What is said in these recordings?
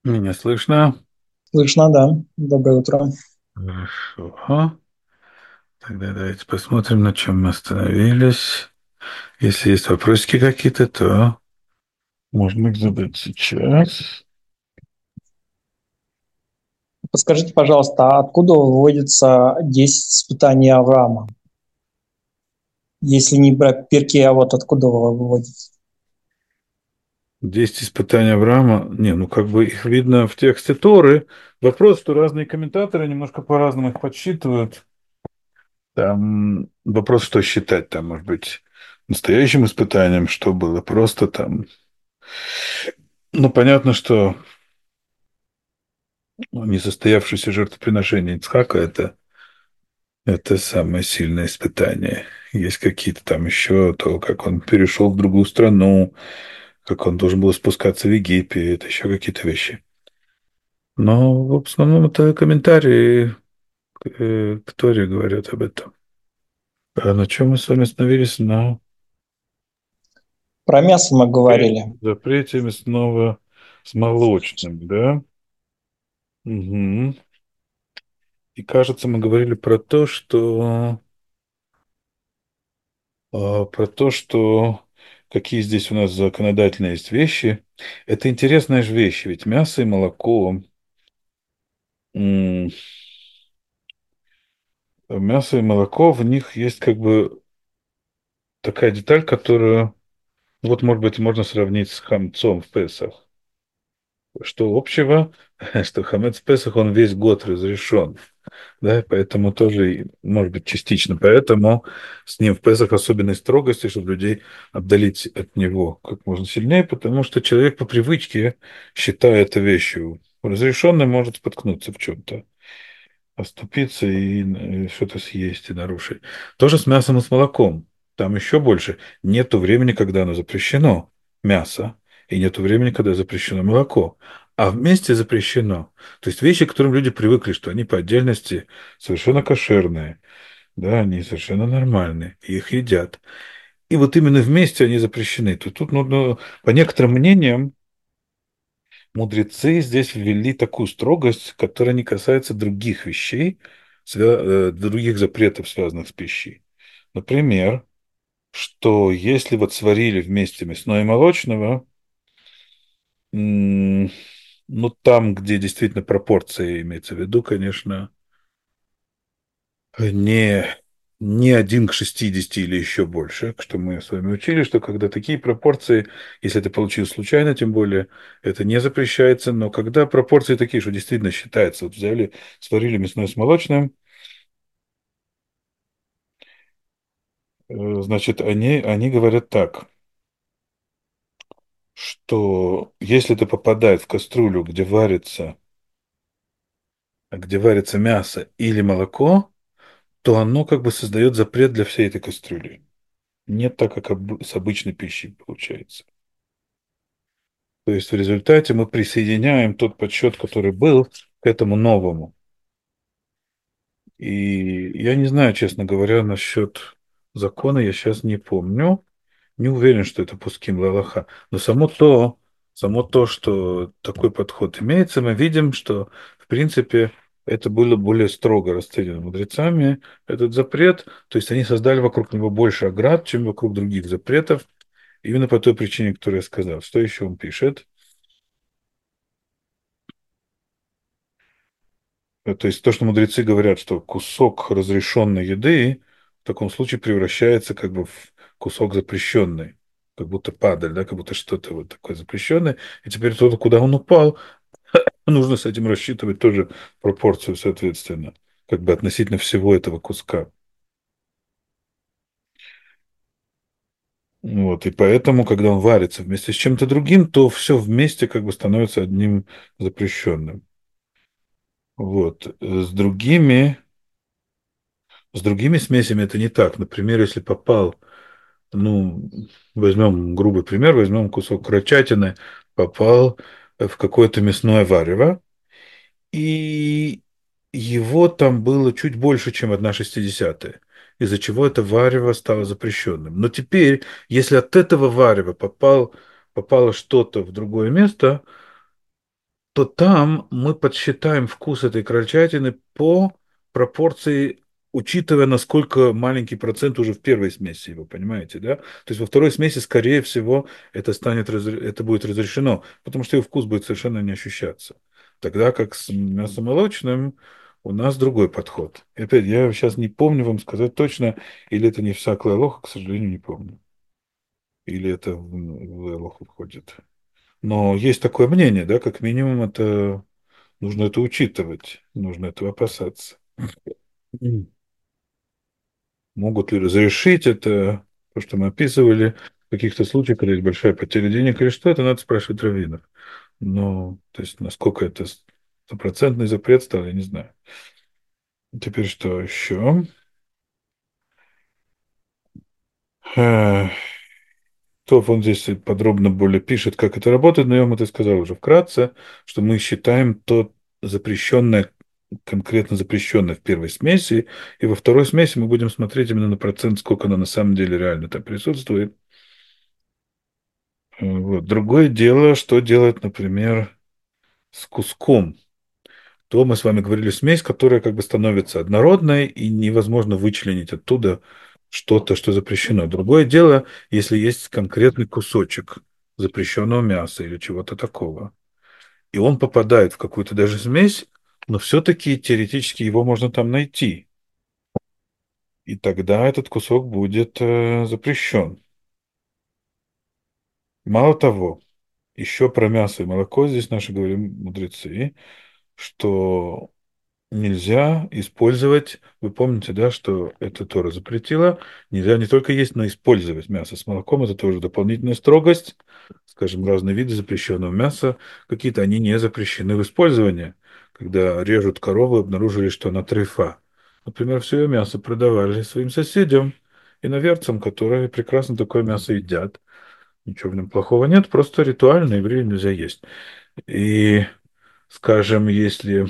Меня слышно? Слышно, да. Доброе утро. Хорошо. Тогда давайте посмотрим, на чем мы остановились. Если есть вопросики какие-то, то можно их задать сейчас. Подскажите, пожалуйста, а откуда выводится 10 испытаний Авраама? Если не брать перки, а вот откуда выводится? 10 испытаний Авраама. Не, ну как бы их видно в тексте Торы. Вопрос, что разные комментаторы немножко по-разному их подсчитывают. Там вопрос, что считать. Там, может быть, настоящим испытанием, что было просто там. Ну, понятно, что несостоявшееся жертвоприношение Ицхака – это самое сильное испытание. Есть какие-то там еще, то, как он перешел в другую страну, как он должен был спускаться в Египет, еще какие-то вещи. Но в основном это комментарии к Торе говорят об этом. А на чем мы с вами остановились? На Про мясо мы говорили. запрете мясного с молочным, да? Угу. И кажется, мы говорили про то, что какие здесь у нас законодательные есть вещи. Это интересная же вещь, ведь мясо и молоко, м, мясо и молоко, в них есть как бы такая деталь, которую, вот, может быть, можно сравнить с хамцом в Песах. Что общего, что хамец в Песах, он весь год разрешен. Да, поэтому тоже, может быть, частично. Поэтому с ним в Песах особенной строгости, чтобы людей отдалить от него как можно сильнее, потому что человек по привычке считает это вещью. Разрешенный может споткнуться в чем-то, оступиться и что-то съесть и нарушить. Тоже с мясом и с молоком. Там еще больше. Нету времени, когда оно запрещено, мясо, и нету времени, когда запрещено молоко. А вместе запрещено. То есть вещи, к которым люди привыкли, что они по отдельности совершенно кошерные, да, они совершенно нормальные, и их едят. И вот именно вместе они запрещены. То тут нужно, по некоторым мнениям, мудрецы здесь ввели такую строгость, которая не касается других вещей, других запретов, связанных с пищей. Например, что если вот сварили вместе мясное и молочного, м, ну там, где действительно пропорции имеется в виду, конечно, не, не 1 к 60 или еще больше, что мы с вами учили, что когда такие пропорции, если это получилось случайно, тем более, это не запрещается, но когда пропорции такие, что действительно считается, вот взяли, сварили мясное с молочным, значит, они говорят так, что если это попадает в кастрюлю, где варится мясо или молоко, то оно как бы создает запрет для всей этой кастрюли. Не так, как с обычной пищей получается. То есть в результате мы присоединяем тот подсчет, который был, к этому новому. И я не знаю, честно говоря, насчет закона, я сейчас не помню. Не уверен, что это пуским лалаха. Но само то, что такой подход имеется, мы видим, что, в принципе, это было более строго расценено мудрецами, этот запрет. То есть они создали вокруг него больше оград, чем вокруг других запретов, именно по той причине, которую я сказал. Что еще он пишет? То есть то, что мудрецы говорят, что кусок разрешенной еды в таком случае превращается как бы в кусок запрещенный, как будто падаль, да, как будто что-то вот такое запрещенное. И теперь тот, куда он упал, нужно с этим рассчитывать тоже пропорцию, соответственно, как бы относительно всего этого куска. Вот, и поэтому, когда он варится вместе с чем-то другим, то все вместе как бы становится одним запрещенным. Вот. С другими смесями это не так. Например, если попал, ну, возьмем грубый пример, возьмем кусок крольчатины, попал в какое-то мясное варево, и его там было чуть больше, чем 1/60, из-за чего это варево стало запрещенным. Но теперь, если от этого варева попало что-то в другое место, то там мы подсчитаем вкус этой крольчатины по пропорции, учитывая, насколько маленький процент уже в первой смеси, вы понимаете, да? То есть во второй смеси, скорее всего, это будет разрешено, потому что его вкус будет совершенно не ощущаться. Тогда как с мясомолочным у нас другой подход. И опять, я сейчас не помню вам сказать точно, или это не в саклай лоха, к сожалению, не помню. Или это в лоху входит. Но есть такое мнение, да, как минимум это нужно это учитывать, нужно этого опасаться. М. Могут ли разрешить это, то, что мы описывали, в каких-то случаях, когда есть большая потеря денег или что, это надо спрашивать раввинов. Но, то есть, насколько это стопроцентный запрет стал, я не знаю. Теперь что еще? Э, То он здесь подробно более пишет, как это работает, но я вам это сказал уже вкратце, что мы считаем то запрещенное, конкретно запрещенное в первой смеси, и во второй смеси мы будем смотреть именно на процент, сколько оно на самом деле реально там присутствует. Вот. Другое дело, что делать, например, с куском. То мы с вами говорили смесь, которая как бы становится однородной, и невозможно вычленить оттуда что-то, что запрещено. Другое дело, если есть конкретный кусочек запрещенного мяса или чего-то такого, и он попадает в какую-то даже смесь, но все-таки теоретически его можно там найти, и тогда этот кусок будет запрещен. Мало того, еще про мясо и молоко здесь наши говорим мудрецы, что нельзя использовать, вы помните, да, что это Тора запретила, нельзя не только есть, но и использовать мясо с молоком, это тоже дополнительная строгость, скажем, разные виды запрещенного мяса, какие-то они не запрещены в использовании, когда режут корову, обнаружили, что она трефа. Например, все ее мясо продавали своим соседям, иноверцам, которые прекрасно такое мясо едят. Ничего в нем плохого нет, просто ритуально еврею нельзя есть. И, скажем, если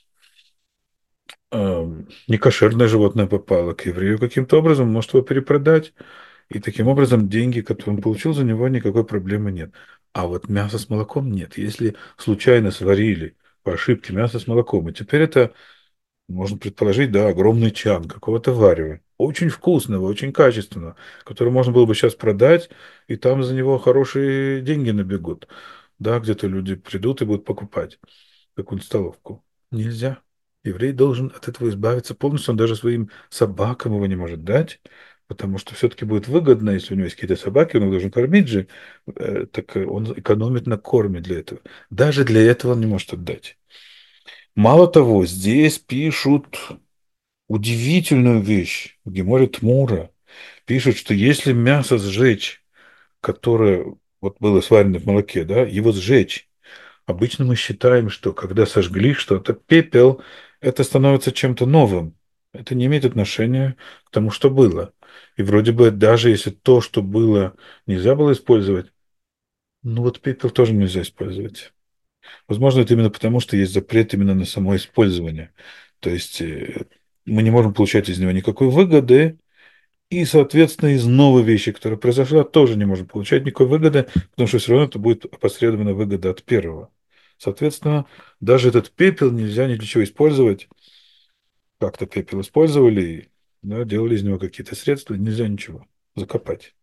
некошерное животное попало к еврею каким-то образом, может его перепродать, и таким образом деньги, которые он получил за него, никакой проблемы нет. А вот мясо с молоком нет. Если случайно сварили по ошибке мясо с молоком, и теперь это, можно предположить, да, огромный чан какого-то варева, очень вкусного, очень качественного, который можно было бы сейчас продать, и там за него хорошие деньги набегут. Да, где-то люди придут и будут покупать какую-нибудь столовку. Нельзя. Еврей должен от этого избавиться полностью. Он даже своим собакам его не может дать, потому что все-таки будет выгодно, если у него есть какие-то собаки, он их должен кормить же, так он экономит на корме для этого. Даже для этого он не может отдать. Мало того, здесь пишут удивительную вещь. В Геморе Тмура пишут, что если мясо сжечь, которое вот было сварено в молоке, да, его сжечь, обычно мы считаем, что когда сожгли что-то, пепел, это становится чем-то новым. Это не имеет отношения к тому, что было. И вроде бы даже если то, что было, нельзя было использовать, ну вот пепел тоже нельзя использовать. Возможно, это именно потому, что есть запрет именно на само использование. То есть мы не можем получать из него никакой выгоды, и, соответственно, из новой вещи, которая произошла, тоже не можем получать никакой выгоды, потому что все равно это будет опосредованная выгода от первого. Соответственно, даже этот пепел нельзя ни для чего использовать. Как-то пепел использовали, да, делали из него какие-то средства, нельзя ничего закопать.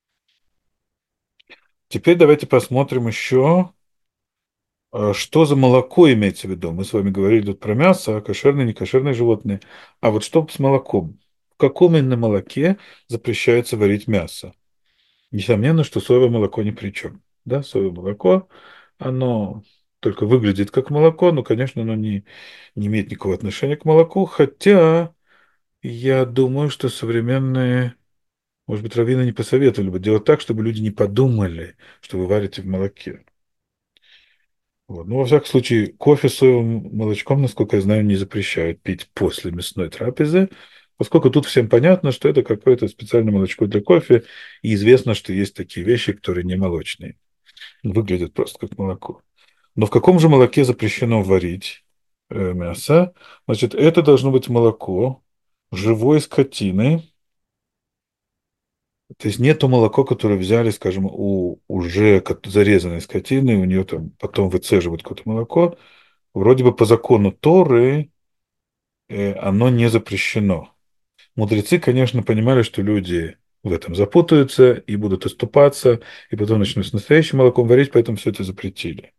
Теперь давайте посмотрим еще, что за молоко имеется в виду. Мы с вами говорили тут про мясо, кошерные, некошерные животные. А вот что с молоком? В каком именно молоке запрещается варить мясо? Несомненно, что соевое молоко ни при чем. Да, соевое молоко, оно только выглядит как молоко, но, конечно, оно не имеет никакого отношения к молоку, хотя я думаю, что современные, может быть, раввины не посоветовали бы делать так, чтобы люди не подумали, что вы варите в молоке. Вот. Ну, во всяком случае, кофе с соевым молочком, насколько я знаю, не запрещают пить после мясной трапезы, поскольку тут всем понятно, что это какое-то специальное молочко для кофе, и известно, что есть такие вещи, которые не молочные. Выглядят просто как молоко. Но в каком же молоке запрещено варить мясо? Значит, это должно быть молоко живой скотины, То есть не то молоко, которое взяли, скажем, у уже зарезанной скотины, у нее там потом выцеживают какое-то молоко. Вроде бы по закону Торы оно не запрещено. Мудрецы, конечно, понимали, что люди в этом запутаются и будут оступаться, и потом начнут с настоящим молоком варить, поэтому все это запретили.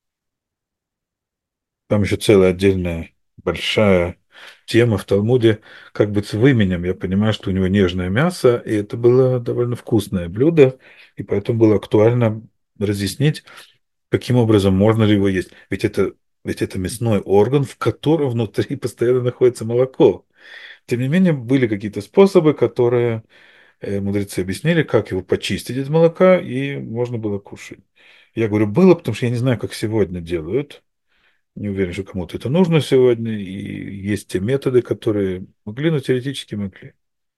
Там еще целая отдельная большая тема в Талмуде, как быть с выменем. Я понимаю, что у него нежное мясо, и это было довольно вкусное блюдо, и поэтому было актуально разъяснить, каким образом можно ли его есть. Ведь это мясной орган, в котором внутри постоянно находится молоко. Тем не менее, были какие-то способы, которые мудрецы объяснили, как его почистить из молока, и можно было кушать. Я говорю, было, потому что я не знаю, как сегодня делают. Не уверен, что кому-то это нужно сегодня. И есть те методы, которые могли, но теоретически могли.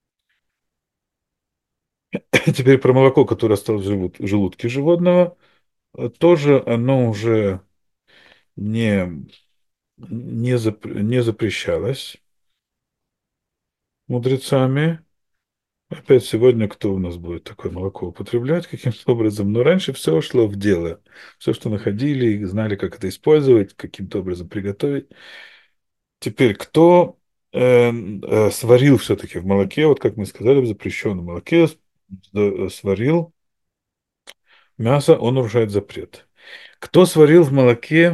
Теперь про молоко, которое осталось в желудке животного. Тоже оно уже не, не запрещалось мудрецами. Опять сегодня кто у нас будет такое молоко употреблять каким-то образом? Но раньше все шло в дело. Все, что находили, и знали, как это использовать, каким-то образом приготовить. Теперь, кто сварил все-таки в молоке, вот как мы сказали, в запрещенном молоке сварил мясо, он нарушает запрет. Кто сварил в молоке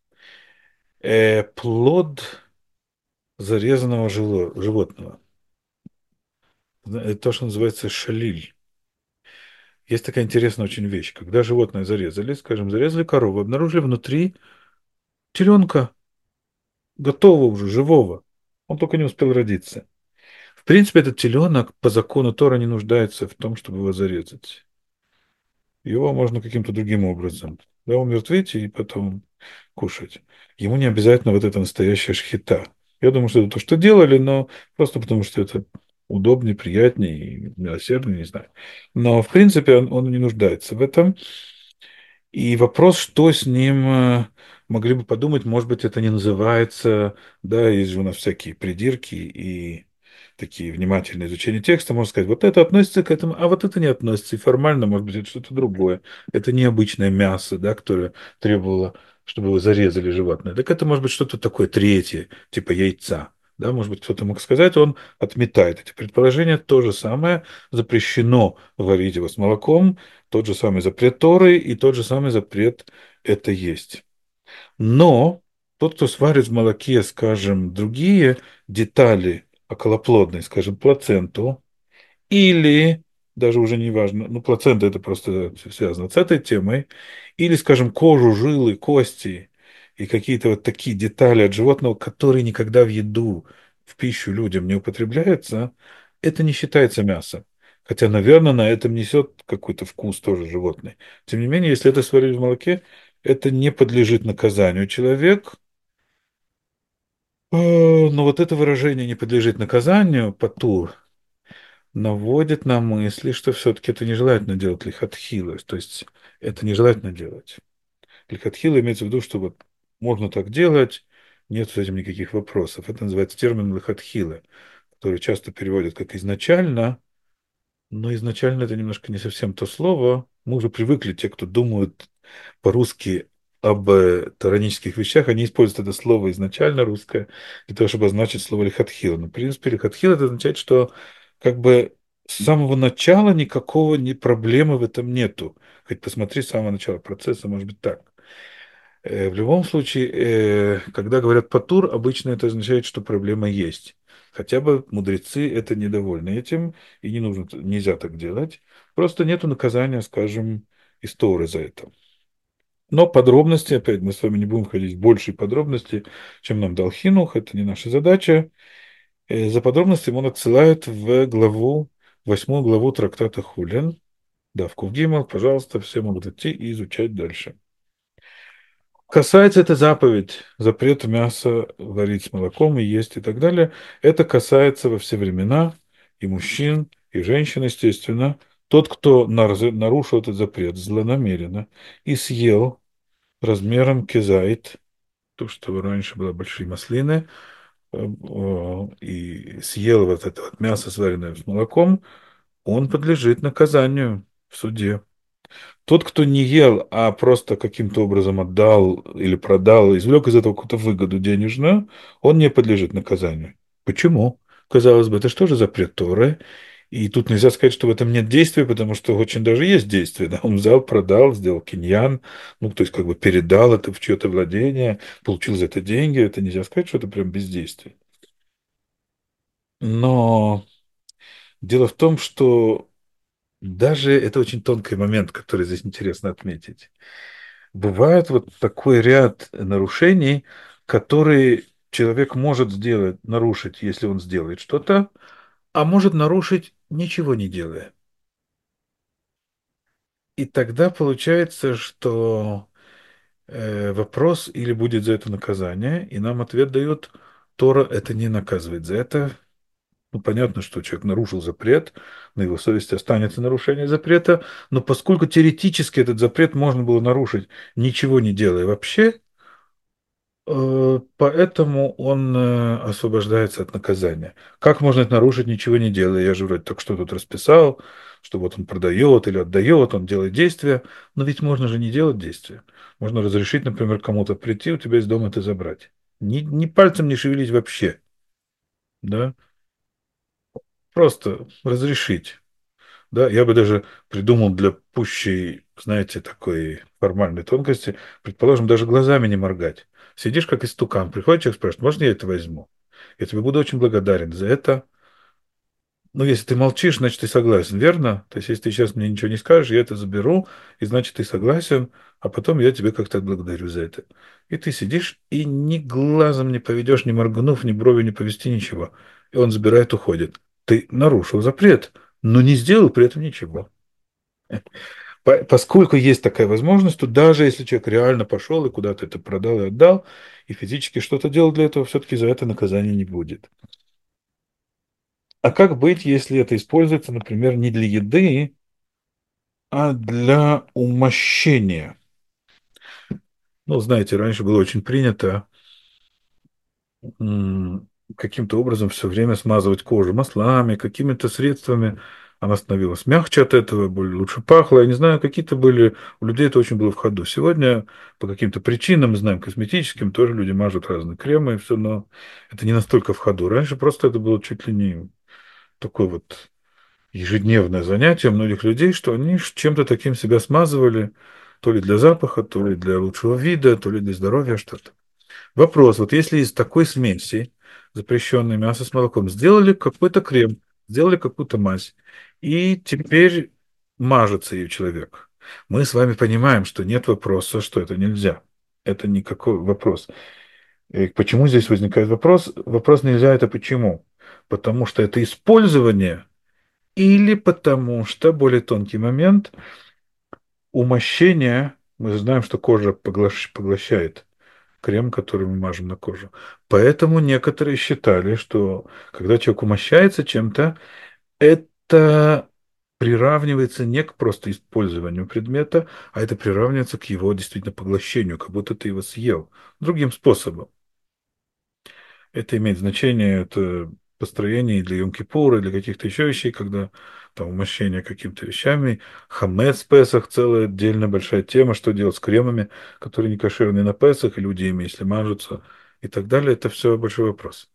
плод зарезанного животного? Это то, что называется шалиль. Есть такая интересная очень вещь. Когда животное зарезали, скажем, зарезали корову, обнаружили внутри теленка, готового уже, живого. Он только не успел родиться. В принципе, этот теленок по закону Тора не нуждается в том, чтобы его зарезать. Его можно каким-то другим образом, да, умертвить и потом кушать. Ему не обязательно вот эта настоящая шхита. Я думаю, что это то, что делали, но просто потому, что это удобнее, приятнее и милосерднее, не знаю. Но, в принципе, он не нуждается в этом. И вопрос, что с ним, могли бы подумать, может быть, это не называется, да, есть же у нас всякие придирки и такие внимательные изучения текста, можно сказать, вот это относится к этому, а вот это не относится, и формально, может быть, это что-то другое. Это необычное мясо, да, которое требовало, чтобы его зарезали животное. Так это может быть что-то такое третье, типа яйца. Да, может быть, кто-то мог сказать, он отметает эти предположения. То же самое запрещено варить его с молоком, тот же самый запрет Торы и тот же самый запрет это есть. Но тот, кто сварит в молоке, скажем, другие детали околоплодной, скажем, плаценту, или, даже уже не важно, ну, плацента это просто связано с этой темой, или, скажем, кожу, жилы, кости и какие-то вот такие детали от животного, которые никогда в еду, в пищу людям не употребляются, это не считается мясом. Хотя, наверное, на этом несет какой-то вкус тоже животный. Тем не менее, если это сварили в молоке, это не подлежит наказанию. Человек, но вот это выражение не подлежит наказанию, патур, наводит на мысли, что все-таки это нежелательно делать лихатхилы. То есть это нежелательно делать. Лихатхила имеется в виду, что вот можно так делать, нет с этим никаких вопросов. Это называется термин лихатхила, который часто переводят как изначально, но изначально это немножко не совсем то слово. Мы уже привыкли, те, кто думают по-русски об таранических вещах, они используют это слово изначально русское для того, чтобы обозначить слово лихатхила. Но, в принципе, лихатхила это означает, что как бы с самого начала никакого проблемы в этом нету. Хоть посмотри с самого начала процесса, может быть так. В любом случае, когда говорят патур, обычно это означает, что проблема есть. Хотя бы мудрецы это недовольны этим, и не нужно, нельзя так делать. Просто нету наказания, скажем, из Торы за это. Но подробности, опять, мы с вами не будем ходить в большие подробности, чем нам дал Хинух, это не наша задача. За подробностями он отсылает в главу, 8 главу трактата Хулин. Да, в Кувгимах, пожалуйста, все могут идти и изучать дальше. Касается это заповедь, запрет мяса варить с молоком и есть и так далее. Это касается во все времена и мужчин, и женщин, естественно. Тот, кто нарушил этот запрет злонамеренно и съел размером кизайт, то, что раньше было большие маслины, и съел вот это вот мясо, сваренное с молоком, он подлежит наказанию в суде. Тот, кто не ел, а просто каким-то образом отдал или продал, извлек из этого какую-то выгоду денежную, он не подлежит наказанию. Почему? Казалось бы, это что же запрет Торы? И тут нельзя сказать, что в этом нет действия, потому что очень даже есть действие. Да? Он взял, продал, сделал киньян, ну, то есть как бы передал это в чье-то владение, получил за это деньги. Это нельзя сказать, что это прям бездействие. Но дело в том, что даже это очень тонкий момент, который здесь интересно отметить. Бывает вот такой ряд нарушений, которые человек может сделать, нарушить, если он сделает что-то, а может нарушить, ничего не делая. И тогда получается, что вопрос или будет за это наказание, и нам ответ дает Тора это не наказывает за это. Ну, понятно, что человек нарушил запрет, на его совести останется нарушение запрета, но поскольку теоретически этот запрет можно было нарушить, ничего не делая вообще, поэтому он освобождается от наказания. Как можно это нарушить, ничего не делая? Я же вроде так что тут расписал, что вот он продает или отдает, он делает действия, но ведь можно же не делать действия. Можно разрешить, например, кому-то прийти, у тебя из дома это забрать. Ни пальцем не шевелить вообще, да? Просто разрешить. Да, я бы даже придумал для пущей, знаете, такой формальной тонкости, предположим, даже глазами не моргать. Сидишь как истукан, приходит человек, спрашивает, можно я это возьму? Я тебе буду очень благодарен за это. Ну, если ты молчишь, значит, ты согласен, верно? То есть, если ты сейчас мне ничего не скажешь, я это заберу, и значит, ты согласен, а потом я тебе как-то отблагодарю за это. И ты сидишь и ни глазом не поведешь, ни моргнув, ни брови не повести, ничего. И он забирает, уходит. Ты нарушил запрет, но не сделал при этом ничего. Поскольку есть такая возможность, то даже если человек реально пошел и куда-то это продал и отдал, и физически что-то делал для этого, все-таки за это наказания не будет. А как быть, если это используется, например, не для еды, а для умощения? Ну, знаете, раньше было очень принято каким-то образом все время смазывать кожу маслами, какими-то средствами. Она становилась мягче от этого, более лучше пахла. Я не знаю, какие-то были... У людей это очень было в ходу. Сегодня по каким-то причинам, мы знаем, косметическим, тоже люди мажут разные кремы и все, но это не настолько в ходу. Раньше просто это было чуть ли не такое вот ежедневное занятие многих людей, что они чем-то таким себя смазывали, то ли для запаха, то ли для лучшего вида, то ли для здоровья, что-то. Вопрос, вот если из такой смеси, запрещенной мясо с молоком, сделали какой-то крем, сделали какую-то мазь, и теперь мажется ее человек. Мы с вами понимаем, что нет вопроса, что это нельзя. Это никакой вопрос. И почему здесь возникает вопрос? Вопрос нельзя, это почему? Потому что это использование или потому что, более тонкий момент, умощение, мы знаем, что кожа поглощает крем, который мы мажем на кожу. Поэтому некоторые считали, что когда человек умощается чем-то, это приравнивается не к просто использованию предмета, а это приравнивается к его действительно поглощению, как будто ты его съел другим способом. Это имеет значение, это построение для Йом-Кипура, для каких-то еще вещей, когда там умощение какими-то вещами. Хамец в Песах целая отдельная большая тема, что делать с кремами, которые не кошерные на Песах, и люди ими, если мажутся, и так далее. Это все большой вопрос.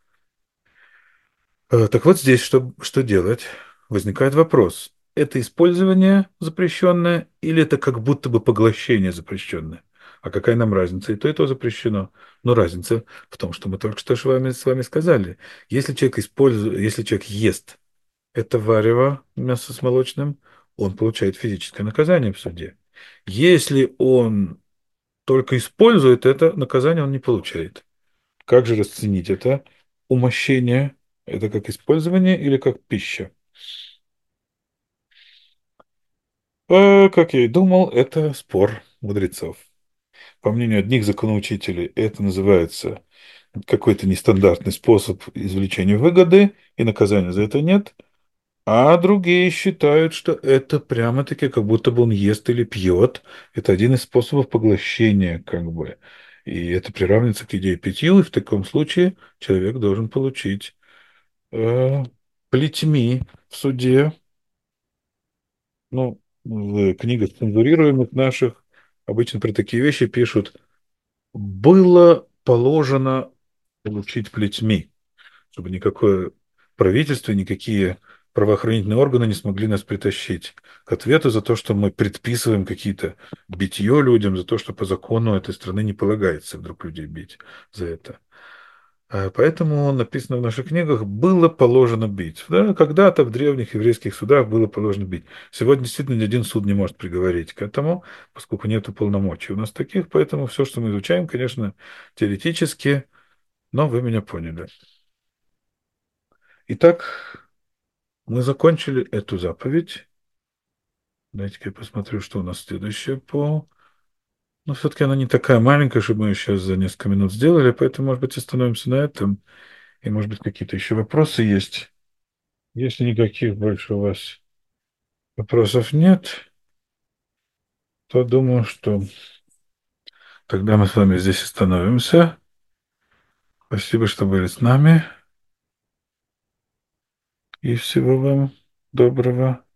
Так вот здесь что делать? Возникает вопрос. Это использование запрещенное или это как будто бы поглощение запрещенное? А какая нам разница? И то запрещено. Но разница в том, что мы только что с вами сказали. Если человек ест это варево, мясо с молочным, он получает физическое наказание в суде. Если он только использует это, наказание он не получает. Как же расценить это? Умощение– это как использование или как пища? Как я и думал, это спор мудрецов. По мнению одних законоучителей, это называется какой-то нестандартный способ извлечения выгоды, и наказания за это нет. А другие считают, что это прямо-таки как будто бы он ест или пьет. Это один из способов поглощения, как бы. И это приравнивается к идее питью, и в таком случае человек должен получить э, плетьми в суде. Ну, в книгах цензурируемых наших обычно про такие вещи пишут: было положено получить плетьми, чтобы никакое правительство, никакие правоохранительные органы не смогли нас притащить к ответу за то, что мы предписываем какие-то битье людям, за то, что по закону этой страны не полагается вдруг людей бить за это. Поэтому написано в наших книгах: было положено бить. Да, когда-то в древних еврейских судах было положено бить. Сегодня действительно ни один суд не может приговорить к этому, поскольку нет полномочий у нас таких, поэтому все, что мы изучаем, конечно, теоретически, но вы меня поняли. Итак, мы закончили эту заповедь. Дайте-ка я посмотрю, что у нас следующее по... Но все-таки она не такая маленькая, чтобы мы ее сейчас за несколько минут сделали, поэтому, может быть, остановимся на этом. И, может быть, какие-то еще вопросы есть. Если никаких больше у вас вопросов нет, то думаю, что тогда мы с вами здесь остановимся. Спасибо, что были с нами. И всего вам доброго.